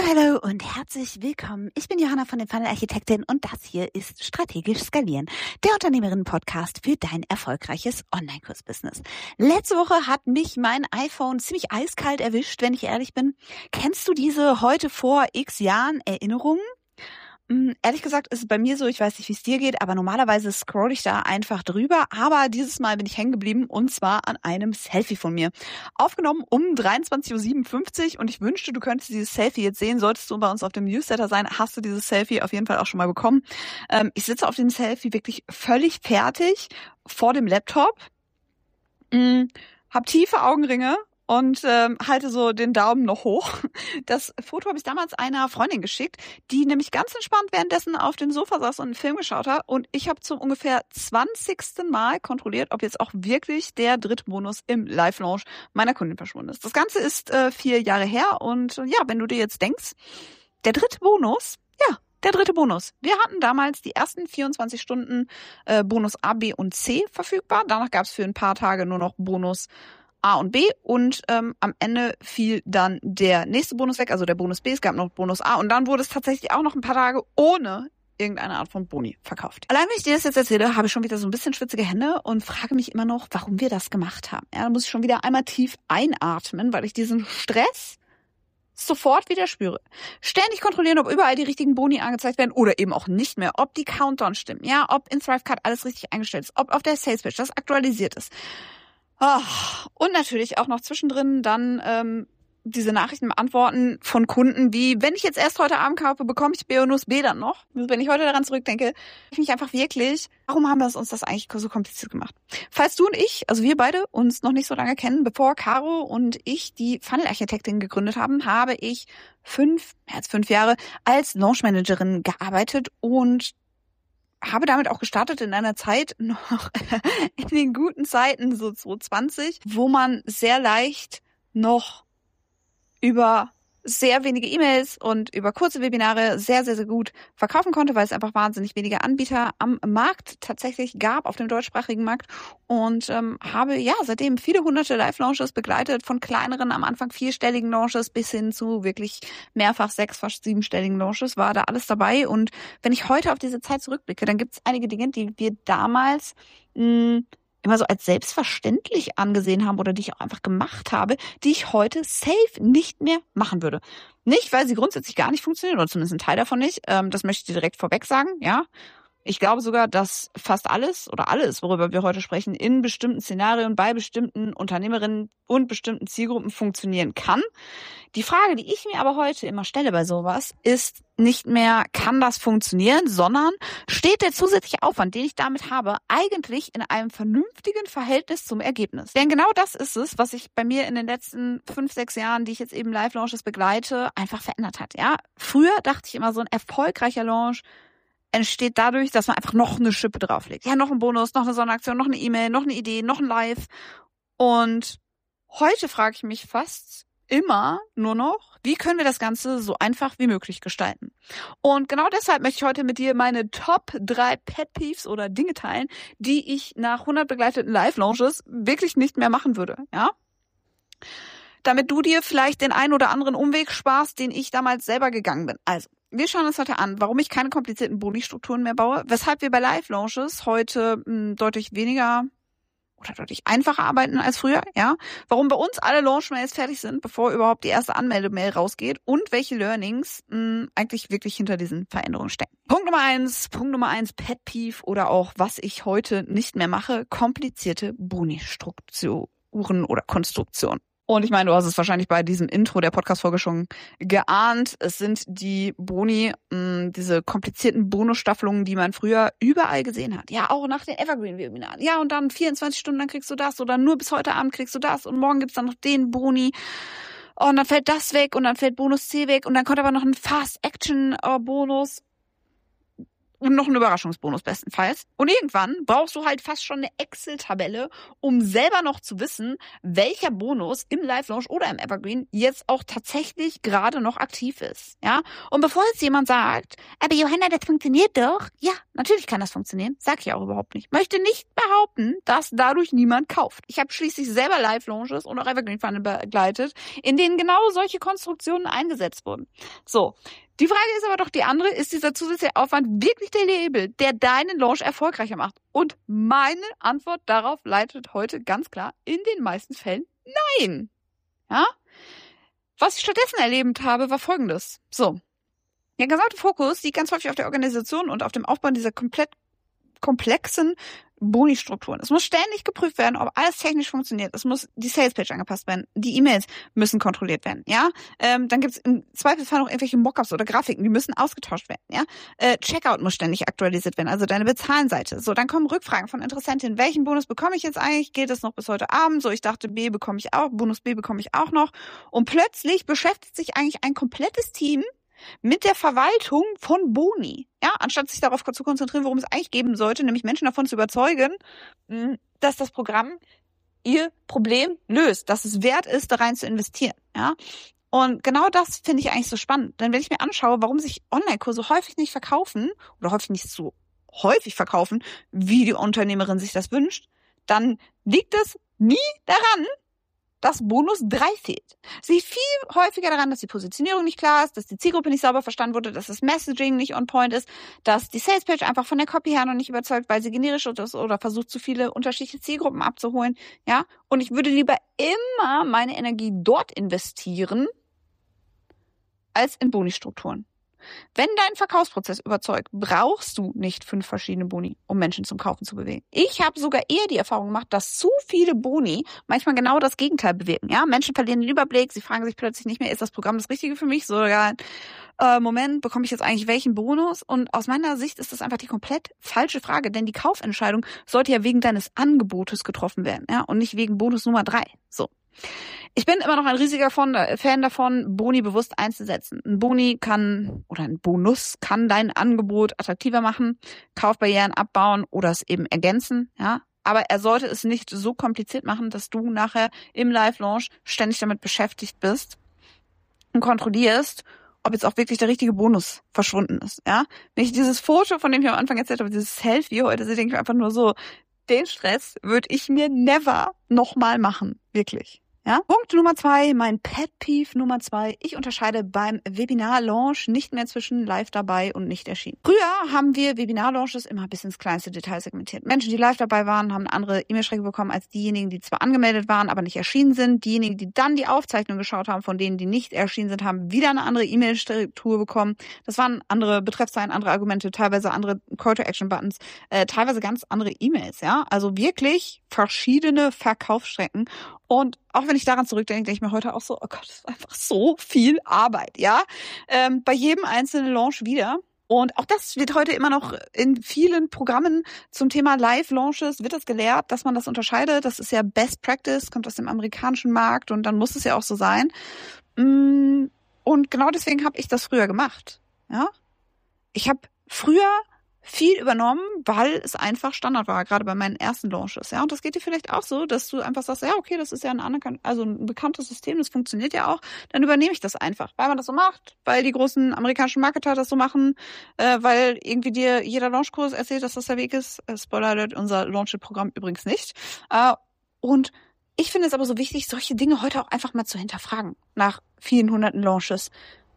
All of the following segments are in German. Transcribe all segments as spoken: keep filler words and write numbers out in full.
Hallo, hallo und herzlich willkommen. Ich bin Johanna von den Funnel Architektin und das hier ist Strategisch Skalieren, der Unternehmerinnen-Podcast für dein erfolgreiches Online-Kurs-Business. Letzte Woche hat mich mein iPhone ziemlich eiskalt erwischt, wenn ich ehrlich bin. Kennst du diese heute vor x Jahren Erinnerungen? Hm, ehrlich gesagt ist es bei mir so, ich weiß nicht, wie es dir geht, aber normalerweise scroll ich da einfach drüber. Aber dieses Mal bin ich hängen geblieben und zwar an einem Selfie von mir. Aufgenommen um dreiundzwanzig Uhr siebenundfünfzig und ich wünschte, du könntest dieses Selfie jetzt sehen. Solltest du bei uns auf dem Newsletter sein, hast du dieses Selfie auf jeden Fall auch schon mal bekommen. Ähm, ich sitze auf dem Selfie wirklich völlig fertig vor dem Laptop, mh, hab tiefe Augenringe und ähm, halte so den Daumen noch hoch. Das Foto habe ich damals einer Freundin geschickt, die nämlich ganz entspannt währenddessen auf dem Sofa saß und einen Film geschaut hat. Und ich habe zum ungefähr zwanzigsten Mal kontrolliert, ob jetzt auch wirklich der dritte Bonus im Live-Launch meiner Kundin verschwunden ist. Das Ganze ist äh, vier Jahre her und äh, ja, wenn du dir jetzt denkst, der dritte Bonus, ja, der dritte Bonus. Wir hatten damals die ersten vierundzwanzig Stunden äh, Bonus A, B und C verfügbar. Danach gab es für ein paar Tage nur noch Bonus A und B und ähm, am Ende fiel dann der nächste Bonus weg, also der Bonus B, es gab noch Bonus A und dann wurde es tatsächlich auch noch ein paar Tage ohne irgendeine Art von Boni verkauft. Allein wenn ich dir das jetzt erzähle, habe ich schon wieder so ein bisschen schwitzige Hände und frage mich immer noch, warum wir das gemacht haben. Ja, da muss ich schon wieder einmal tief einatmen, weil ich diesen Stress sofort wieder spüre. Ständig kontrollieren, ob überall die richtigen Boni angezeigt werden oder eben auch nicht mehr, ob die Countdown stimmen, ja, ob in Thrivecart alles richtig eingestellt ist, ob auf der Sales Page das aktualisiert ist. Oh, und natürlich auch noch zwischendrin dann ähm, diese Nachrichten beantworten von Kunden wie, wenn ich jetzt erst heute Abend kaufe, bekomme ich Bonus B dann noch. Also wenn ich heute daran zurückdenke, ich mich einfach wirklich, warum haben wir uns das eigentlich so kompliziert gemacht? Falls du und ich, also wir beide, uns noch nicht so lange kennen, bevor Caro und ich die Funnel Architektin gegründet haben, habe ich fünf, mehr als fünf Jahre als Launch Managerin gearbeitet und habe damit auch gestartet in einer Zeit, noch in den guten Zeiten, so zwanzig zwanzig, wo man sehr leicht noch über sehr wenige E-Mails und über kurze Webinare sehr, sehr, sehr gut verkaufen konnte, weil es einfach wahnsinnig wenige Anbieter am Markt tatsächlich gab, auf dem deutschsprachigen Markt. Und ähm, habe ja seitdem viele hunderte Live-Launches begleitet, von kleineren, am Anfang vierstelligen Launches bis hin zu wirklich mehrfach sechs, fast siebenstelligen Launches, war da alles dabei. Und wenn ich heute auf diese Zeit zurückblicke, dann gibt es einige Dinge, die wir damals mh, immer so als selbstverständlich angesehen haben oder die ich auch einfach gemacht habe, die ich heute safe nicht mehr machen würde. Nicht, weil sie grundsätzlich gar nicht funktionieren, oder zumindest ein Teil davon nicht. Ähm, das möchte ich dir direkt vorweg sagen, ja. Ich glaube sogar, dass fast alles oder alles, worüber wir heute sprechen, in bestimmten Szenarien bei bestimmten Unternehmerinnen und bestimmten Zielgruppen funktionieren kann. Die Frage, die ich mir aber heute immer stelle bei sowas, ist nicht mehr, kann das funktionieren, sondern steht der zusätzliche Aufwand, den ich damit habe, eigentlich in einem vernünftigen Verhältnis zum Ergebnis? Denn genau das ist es, was sich bei mir in den letzten fünf, sechs Jahren, die ich jetzt eben Live-Launches begleite, einfach verändert hat. Ja, früher dachte ich immer, so ein erfolgreicher Launch entsteht dadurch, dass man einfach noch eine Schippe drauflegt. Ja, noch ein Bonus, noch eine Sonderaktion, noch eine E-Mail, noch eine Idee, noch ein Live. Und heute frage ich mich fast immer nur noch, wie können wir das Ganze so einfach wie möglich gestalten? Und genau deshalb möchte ich heute mit dir meine Top drei Pet Peeves oder Dinge teilen, die ich nach hundert begleiteten Live-Launches wirklich nicht mehr machen würde. Ja? Damit du dir vielleicht den einen oder anderen Umweg sparst, den ich damals selber gegangen bin. Also, wir schauen uns heute an, warum ich keine komplizierten Boni-Strukturen mehr baue, weshalb wir bei Live-Launches heute mh, deutlich weniger oder deutlich einfacher arbeiten als früher, ja, warum bei uns alle Launch-Mails fertig sind, bevor überhaupt die erste Anmeldemail rausgeht und welche Learnings mh, eigentlich wirklich hinter diesen Veränderungen stecken. Punkt Nummer eins, Punkt Nummer eins, Pet Peeve oder auch, was ich heute nicht mehr mache, komplizierte Boni-Strukturen oder Konstruktionen. Und ich meine, du hast es wahrscheinlich bei diesem Intro der Podcast-Folge schon geahnt. Es sind die Boni, mh, diese komplizierten Bonusstaffelungen, die man früher überall gesehen hat. Ja, auch nach den Evergreen-Webinaren. Ja, und dann vierundzwanzig Stunden, dann kriegst du das. Oder nur bis heute Abend kriegst du das. Und morgen gibt's dann noch den Boni. Und dann fällt das weg und dann fällt Bonus C weg. Und dann kommt aber noch ein Fast-Action-Bonus. und noch einen Überraschungsbonus bestenfalls. Und irgendwann brauchst du halt fast schon eine Excel-Tabelle, um selber noch zu wissen, welcher Bonus im Live-Launch oder im Evergreen jetzt auch tatsächlich gerade noch aktiv ist. Ja? Und bevor jetzt jemand sagt, aber Johanna, das funktioniert doch. Ja, natürlich kann das funktionieren. Sag ich auch überhaupt nicht. Möchte nicht behaupten, dass dadurch niemand kauft. Ich habe schließlich selber Live-Launches und auch Evergreen-Funnel begleitet, in denen genau solche Konstruktionen eingesetzt wurden. So. Die Frage ist aber doch die andere, ist dieser zusätzliche Aufwand wirklich der Label, der deinen Launch erfolgreicher macht? Und meine Antwort darauf leitet heute ganz klar in den meisten Fällen nein. Ja? Was ich stattdessen erlebt habe, war Folgendes. So. Der gesamte Fokus liegt ganz häufig auf der Organisation und auf dem Aufbau dieser komplett komplexen Boni-Strukturen. Es muss ständig geprüft werden, ob alles technisch funktioniert. Es muss die Salespage angepasst werden. Die E-Mails müssen kontrolliert werden. Ja, ähm, dann gibt es im Zweifelsfall noch irgendwelche Mockups oder Grafiken, die müssen ausgetauscht werden. Ja, äh, Checkout muss ständig aktualisiert werden, also deine Bezahlenseite. So, dann kommen Rückfragen von Interessentinnen. Welchen Bonus bekomme ich jetzt eigentlich? Geht es noch bis heute Abend? So, ich dachte, B bekomme ich auch, Bonus B bekomme ich auch noch. Und plötzlich beschäftigt sich eigentlich ein komplettes Team mit der Verwaltung von Boni. Ja, anstatt sich darauf zu konzentrieren, worum es eigentlich geben sollte, nämlich Menschen davon zu überzeugen, dass das Programm ihr Problem löst, dass es wert ist, da rein zu investieren. Ja, und genau das finde ich eigentlich so spannend. Denn wenn ich mir anschaue, warum sich Online-Kurse häufig nicht verkaufen oder häufig nicht so häufig verkaufen, wie die Unternehmerin sich das wünscht, dann liegt es nie daran, dass Bonus drei fehlt. Es liegt viel häufiger daran, dass die Positionierung nicht klar ist, dass die Zielgruppe nicht sauber verstanden wurde, dass das Messaging nicht on point ist, dass die Salespage einfach von der Copy her noch nicht überzeugt, weil sie generisch ist oder versucht, zu viele unterschiedliche Zielgruppen abzuholen. Ja, und ich würde lieber immer meine Energie dort investieren, als in Boni-Strukturen. Wenn dein Verkaufsprozess überzeugt, brauchst du nicht fünf verschiedene Boni, um Menschen zum Kaufen zu bewegen. Ich habe sogar eher die Erfahrung gemacht, dass zu viele Boni manchmal genau das Gegenteil bewirken. Ja, Menschen verlieren den Überblick, sie fragen sich plötzlich nicht mehr, ist das Programm das Richtige für mich? Sogar, äh, Moment, bekomme ich jetzt eigentlich welchen Bonus? Und aus meiner Sicht ist das einfach die komplett falsche Frage, denn die Kaufentscheidung sollte ja wegen deines Angebotes getroffen werden, ja, und nicht wegen Bonus Nummer drei. So. Ich bin immer noch ein riesiger Fan davon, Boni bewusst einzusetzen. Ein Boni kann oder ein Bonus kann dein Angebot attraktiver machen, Kaufbarrieren abbauen oder es eben ergänzen. Ja, aber er sollte es nicht so kompliziert machen, dass du nachher im Live-Launch ständig damit beschäftigt bist und kontrollierst, ob jetzt auch wirklich der richtige Bonus verschwunden ist. Ja, wenn ich dieses Foto, von dem ich am Anfang erzählt habe, dieses Selfie heute sehe, denke ich mir einfach nur so, den Stress würde ich mir never nochmal machen, wirklich. Ja? Punkt Nummer zwei, mein Pet Peeve Nummer zwei. Ich unterscheide beim Webinar-Launch nicht mehr zwischen live dabei und nicht erschienen. Früher haben wir Webinar-Launches immer bis ins kleinste Detail segmentiert. Menschen, die live dabei waren, haben eine andere E-Mail-Strecke bekommen als diejenigen, die zwar angemeldet waren, aber nicht erschienen sind. Diejenigen, die dann die Aufzeichnung geschaut haben, von denen, die nicht erschienen sind, haben wieder eine andere E-Mail-Struktur bekommen. Das waren andere Betreffzeilen, andere Argumente, teilweise andere Call-to-Action-Buttons, äh, teilweise ganz andere E-Mails. Ja, also wirklich verschiedene Verkaufsstrecken. Und auch wenn ich daran zurückdenke, denke ich mir heute auch so, oh Gott, das ist einfach so viel Arbeit, ja. Ähm, bei jedem einzelnen Launch wieder. Und auch das wird heute immer noch in vielen Programmen zum Thema Live-Launches wird das gelehrt, dass man das unterscheidet. Das ist ja Best Practice, kommt aus dem amerikanischen Markt und dann muss es ja auch so sein. Und genau deswegen habe ich das früher gemacht, ja. Ich habe früher viel übernommen, weil es einfach Standard war, gerade bei meinen ersten Launches. Ja, und das geht dir vielleicht auch so, dass du einfach sagst, ja, okay, das ist ja ein anerkannt, also ein bekanntes System, das funktioniert ja auch, dann übernehme ich das einfach, weil man das so macht, weil die großen amerikanischen Marketer das so machen, äh, weil irgendwie dir jeder Launchkurs erzählt, dass das der Weg ist. Äh, Spoiler Alert, unser Launch-Programm übrigens nicht. Äh, und ich finde es aber so wichtig, solche Dinge heute auch einfach mal zu hinterfragen, nach vielen hunderten Launches.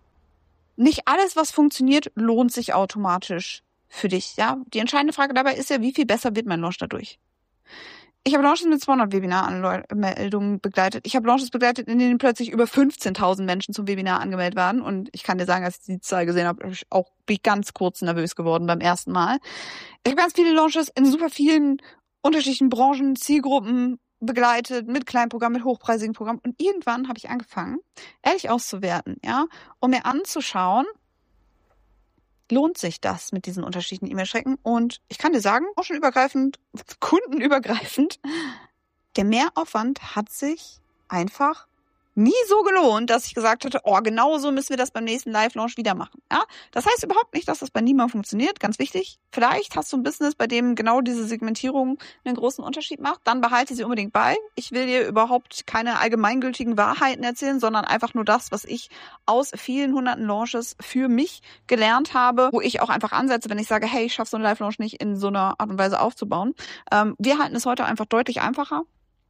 Nicht alles, was funktioniert, lohnt sich automatisch für dich, ja. Die entscheidende Frage dabei ist ja, wie viel besser wird mein Launch dadurch? Ich habe Launches mit zweihundert Webinar-Anmeldungen begleitet. Ich habe Launches begleitet, in denen plötzlich über fünfzehntausend Menschen zum Webinar angemeldet waren. Und ich kann dir sagen, als ich die Zahl gesehen habe, ich auch bin ich ganz kurz nervös geworden beim ersten Mal. Ich habe ganz viele Launches in super vielen unterschiedlichen Branchen, Zielgruppen begleitet, mit Kleinprogrammen, mit hochpreisigen Programmen. Und irgendwann habe ich angefangen, ehrlich auszuwerten, ja, um mir anzuschauen, lohnt sich das mit diesen unterschiedlichen E-Mail-Strecken? Und ich kann dir sagen, branchenübergreifend, kundenübergreifend, der Mehraufwand hat sich einfach nie so gelohnt, dass ich gesagt hätte, oh, genau so müssen wir das beim nächsten Live-Launch wieder machen. Ja, das heißt überhaupt nicht, dass das bei niemandem funktioniert. Ganz wichtig. Vielleicht hast du ein Business, bei dem genau diese Segmentierung einen großen Unterschied macht. Dann behalte sie unbedingt bei. Ich will dir überhaupt keine allgemeingültigen Wahrheiten erzählen, sondern einfach nur das, was ich aus vielen hunderten Launches für mich gelernt habe, wo ich auch einfach ansetze, wenn ich sage, hey, ich schaffe so einen Live-Launch nicht in so einer Art und Weise aufzubauen. Ähm, wir halten es heute einfach deutlich einfacher.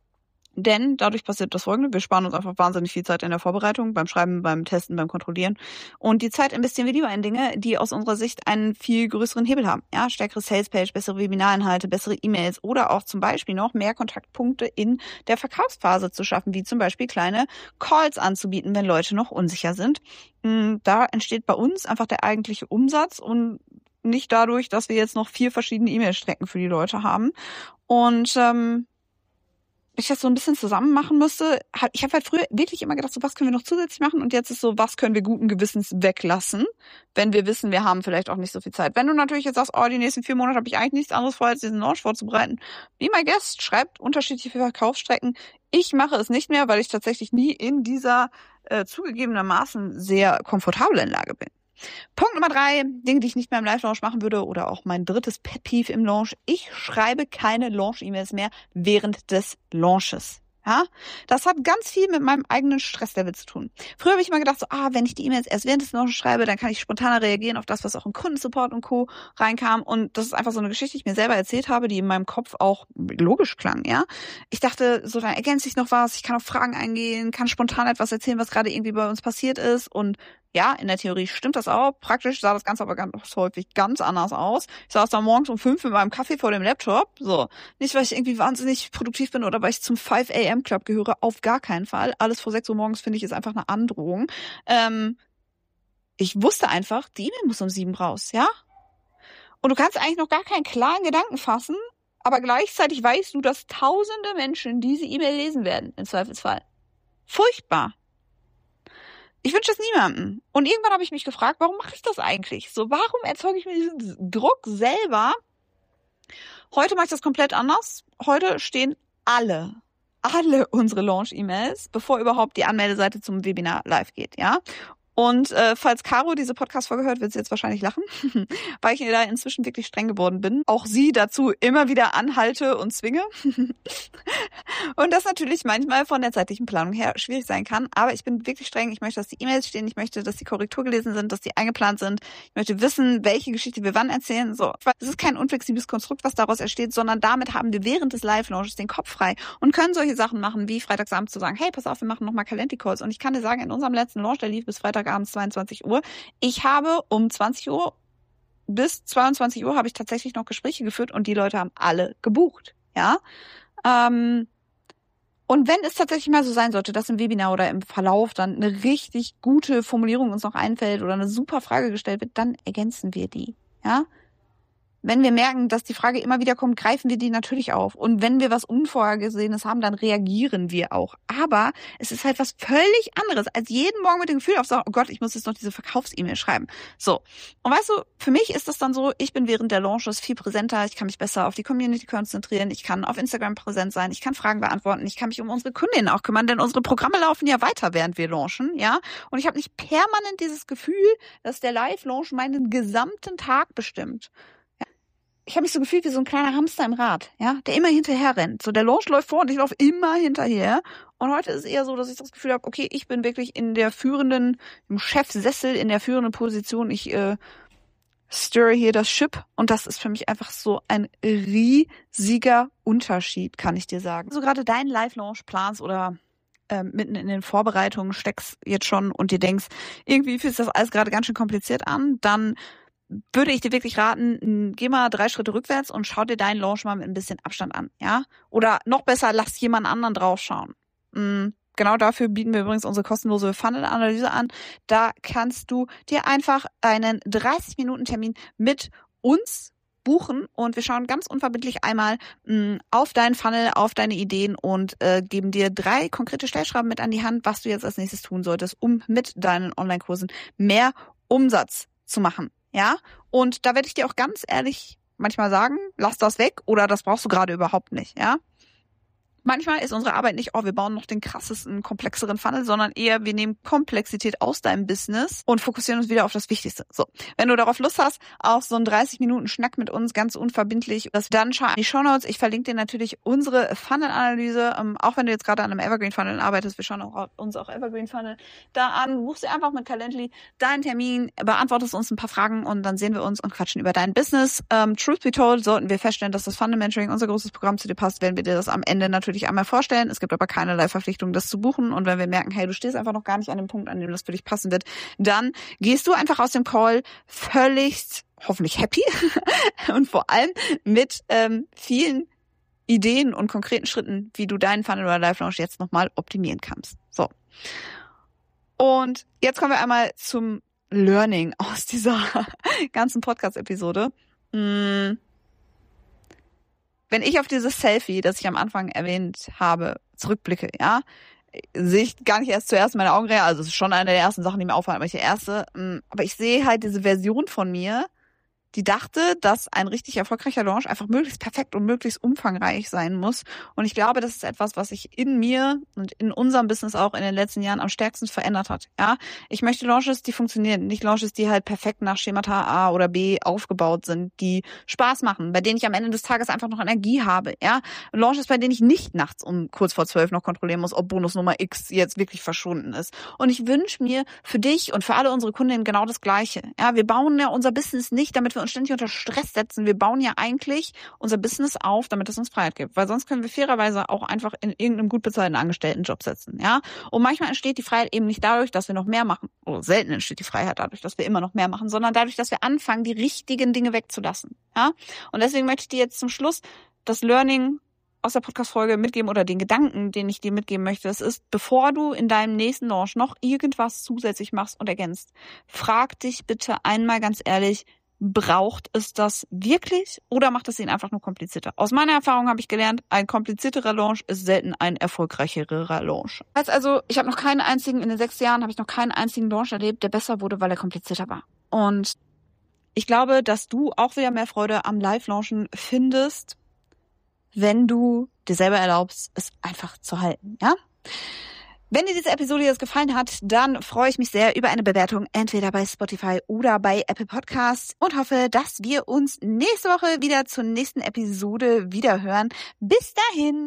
Denn dadurch passiert das Folgende: Wir sparen uns einfach wahnsinnig viel Zeit in der Vorbereitung, beim Schreiben, beim Testen, beim Kontrollieren. Und die Zeit investieren wir lieber in Dinge, die aus unserer Sicht einen viel größeren Hebel haben. Ja, stärkere Salespage, bessere Webinarinhalte, bessere E-Mails oder auch zum Beispiel noch mehr Kontaktpunkte in der Verkaufsphase zu schaffen, wie zum Beispiel kleine Calls anzubieten, wenn Leute noch unsicher sind. Da entsteht bei uns einfach der eigentliche Umsatz und nicht dadurch, dass wir jetzt noch vier verschiedene E-Mail-Strecken für die Leute haben. Und ähm, ich das so ein bisschen zusammen machen müsste. Ich habe halt früher wirklich immer gedacht, so was können wir noch zusätzlich machen, und jetzt ist so, was können wir guten Gewissens weglassen, wenn wir wissen, wir haben vielleicht auch nicht so viel Zeit. Wenn du natürlich jetzt sagst, oh, die nächsten vier Monate habe ich eigentlich nichts anderes vor, als diesen Launch vorzubereiten, be my guest, schreibt unterschiedliche Verkaufsstrecken. Ich mache es nicht mehr, weil ich tatsächlich nie in dieser äh, zugegebenermaßen sehr komfortablen Lage bin. Punkt Nummer drei, Dinge, die ich nicht mehr im Live-Launch machen würde, oder auch mein drittes Pet-Peeve im Launch: Ich schreibe keine Launch-E-Mails mehr während des Launches. Ja, das hat ganz viel mit meinem eigenen Stresslevel zu tun. Früher habe ich immer gedacht, so, ah, wenn ich die E-Mails erst während des Launches schreibe, dann kann ich spontaner reagieren auf das, was auch im Kundensupport und Co. reinkam. Und das ist einfach so eine Geschichte, die ich mir selber erzählt habe, die in meinem Kopf auch logisch klang, ja. Ich dachte, so, dann ergänze ich noch was, ich kann auf Fragen eingehen, kann spontan etwas erzählen, was gerade irgendwie bei uns passiert ist. Und ja, in der Theorie stimmt das auch. Praktisch sah das Ganze aber ganz häufig ganz anders aus. Ich saß da morgens um fünf mit meinem Kaffee vor dem Laptop. So, nicht, weil ich irgendwie wahnsinnig produktiv bin oder weil ich zum five a.m. Club gehöre. Auf gar keinen Fall. Alles vor sechs Uhr morgens, finde ich, ist einfach eine Androhung. Ähm, ich wusste einfach, die E-Mail muss um sieben raus, ja? Und du kannst eigentlich noch gar keinen klaren Gedanken fassen, aber gleichzeitig weißt du, dass tausende Menschen diese E-Mail lesen werden, im Zweifelsfall. Furchtbar. Ich wünsche das niemandem. Und irgendwann habe ich mich gefragt, warum mache ich das eigentlich? So, warum erzeuge ich mir diesen Druck selber? Heute mache ich das komplett anders. Heute stehen alle, alle unsere Launch-E-Mails, bevor überhaupt die Anmeldeseite zum Webinar live geht, ja? Und äh, falls Caro diese Podcast-Folge hört, wird sie jetzt wahrscheinlich lachen, weil ich da inzwischen wirklich streng geworden bin. Auch sie dazu immer wieder anhalte und zwinge. Und das natürlich manchmal von der zeitlichen Planung her schwierig sein kann. Aber ich bin wirklich streng. Ich möchte, dass die E-Mails stehen. Ich möchte, dass die Korrektur gelesen sind, dass die eingeplant sind. Ich möchte wissen, welche Geschichte wir wann erzählen. So, es ist kein unflexibles Konstrukt, was daraus entsteht, sondern damit haben wir während des Live-Launches den Kopf frei und können solche Sachen machen, wie freitagsabends zu sagen, hey, pass auf, wir machen nochmal Calendly-Calls. Und ich kann dir sagen, in unserem letzten Launch, der lief bis Freitag abends zweiundzwanzig Uhr. Ich habe um zwanzig Uhr bis zweiundzwanzig Uhr habe ich tatsächlich noch Gespräche geführt und die Leute haben alle gebucht. Ja. Ähm, und wenn es tatsächlich mal so sein sollte, dass im Webinar oder im Verlauf dann eine richtig gute Formulierung uns noch einfällt oder eine super Frage gestellt wird, dann ergänzen wir die. Ja. Wenn wir merken, dass die Frage immer wieder kommt, greifen wir die natürlich auf. Und wenn wir was Unvorhergesehenes haben, dann reagieren wir auch. Aber es ist halt was völlig anderes, als jeden Morgen mit dem Gefühl aufzusagen, oh Gott, ich muss jetzt noch diese Verkaufs-E-Mail schreiben. So. Und weißt du, für mich ist das dann so, ich bin während der Launches viel präsenter, ich kann mich besser auf die Community konzentrieren, ich kann auf Instagram präsent sein, ich kann Fragen beantworten, ich kann mich um unsere Kundinnen auch kümmern, denn unsere Programme laufen ja weiter, während wir launchen, ja. Und ich habe nicht permanent dieses Gefühl, dass der Live-Launch meinen gesamten Tag bestimmt. Ich habe mich so gefühlt wie so ein kleiner Hamster im Rad, ja, der immer hinterher rennt. So, der Launch läuft vor und ich laufe immer hinterher. Und heute ist es eher so, dass ich das Gefühl habe, okay, ich bin wirklich in der führenden, im Chefsessel, in der führenden Position. Ich äh, störe hier das Ship und das ist für mich einfach so ein riesiger Unterschied, kann ich dir sagen. So gerade deinen Live-Launch planst oder äh, mitten in den Vorbereitungen steckst jetzt schon und dir denkst, irgendwie fühlt sich das alles gerade ganz schön kompliziert an, dann würde ich dir wirklich raten, geh mal drei Schritte rückwärts und schau dir deinen Launch mal mit ein bisschen Abstand an, ja? Oder noch besser, lass jemand anderen draufschauen. Mhm. Genau dafür bieten wir übrigens unsere kostenlose Funnel-Analyse an. Da kannst du dir einfach einen dreißig Minuten Termin mit uns buchen und wir schauen ganz unverbindlich einmal mh, auf deinen Funnel, auf deine Ideen und äh, geben dir drei konkrete Stellschrauben mit an die Hand, was du jetzt als nächstes tun solltest, um mit deinen Online-Kursen mehr Umsatz zu machen. Ja, und da werde ich dir auch ganz ehrlich manchmal sagen, lass das weg oder das brauchst du gerade überhaupt nicht, ja. Manchmal ist unsere Arbeit nicht, oh, wir bauen noch den krassesten, komplexeren Funnel, sondern eher, wir nehmen Komplexität aus deinem Business und fokussieren uns wieder auf das Wichtigste. So, wenn du darauf Lust hast, auf so einen dreißig Minuten Schnack mit uns, ganz unverbindlich, das dann schau in die Shownotes. Ich verlinke dir natürlich unsere Funnel-Analyse, ähm, auch wenn du jetzt gerade an einem Evergreen-Funnel arbeitest, wir schauen auch uns auch Evergreen-Funnel da an, buchst dir einfach mit Calendly deinen Termin, beantwortest uns ein paar Fragen und dann sehen wir uns und quatschen über dein Business. Ähm, Truth be told, sollten wir feststellen, dass das Funnel-Mentoring, unser großes Programm, zu dir passt, werden wir dir das am Ende natürlich einmal vorstellen. Es gibt aber keinerlei Verpflichtung, das zu buchen. Und wenn wir merken, hey, du stehst einfach noch gar nicht an dem Punkt, an dem das für dich passen wird, dann gehst du einfach aus dem Call völlig, hoffentlich happy und vor allem mit ähm, vielen Ideen und konkreten Schritten, wie du deinen Funnel oder Live Launch jetzt nochmal optimieren kannst. So. Und jetzt kommen wir einmal zum Learning aus dieser ganzen Podcast-Episode. Hm. Wenn ich auf dieses Selfie, das ich am Anfang erwähnt habe, zurückblicke, ja, sehe ich gar nicht erst zuerst meine Augenringe, also es ist schon eine der ersten Sachen, die mir auffallen, aber ich die erste, aber ich sehe halt diese Version von mir, die dachte, dass ein richtig erfolgreicher Launch einfach möglichst perfekt und möglichst umfangreich sein muss. Und ich glaube, das ist etwas, was sich in mir und in unserem Business auch in den letzten Jahren am stärksten verändert hat. Ja, ich möchte Launches, die funktionieren, nicht Launches, die halt perfekt nach Schemata A oder B aufgebaut sind, die Spaß machen, bei denen ich am Ende des Tages einfach noch Energie habe. Ja, Launches, bei denen ich nicht nachts um kurz vor zwölf noch kontrollieren muss, ob Bonusnummer X jetzt wirklich verschwunden ist. Und ich wünsche mir für dich und für alle unsere Kundinnen genau das Gleiche. Ja, wir bauen ja unser Business nicht, damit wir uns ständig unter Stress setzen. Wir bauen ja eigentlich unser Business auf, damit es uns Freiheit gibt. Weil sonst können wir fairerweise auch einfach in irgendeinem gut bezahlten Angestelltenjob setzen. Ja? Und manchmal entsteht die Freiheit eben nicht dadurch, dass wir noch mehr machen. Oder selten entsteht die Freiheit dadurch, dass wir immer noch mehr machen, sondern dadurch, dass wir anfangen, die richtigen Dinge wegzulassen. Ja? Und deswegen möchte ich dir jetzt zum Schluss das Learning aus der Podcast-Folge mitgeben oder den Gedanken, den ich dir mitgeben möchte. Das ist, bevor du in deinem nächsten Launch noch irgendwas zusätzlich machst und ergänzt, frag dich bitte einmal ganz ehrlich, braucht es das wirklich oder macht es ihn einfach nur komplizierter? Aus meiner Erfahrung habe ich gelernt, ein komplizierterer Launch ist selten ein erfolgreicherer Launch. Heißt also, ich habe noch keinen einzigen, in den sechs Jahren habe ich noch keinen einzigen Launch erlebt, der besser wurde, weil er komplizierter war. Und ich glaube, dass du auch wieder mehr Freude am Live-Launchen findest, wenn du dir selber erlaubst, es einfach zu halten, ja? Wenn dir diese Episode jetzt gefallen hat, dann freue ich mich sehr über eine Bewertung, entweder bei Spotify oder bei Apple Podcasts und hoffe, dass wir uns nächste Woche wieder zur nächsten Episode wiederhören. Bis dahin!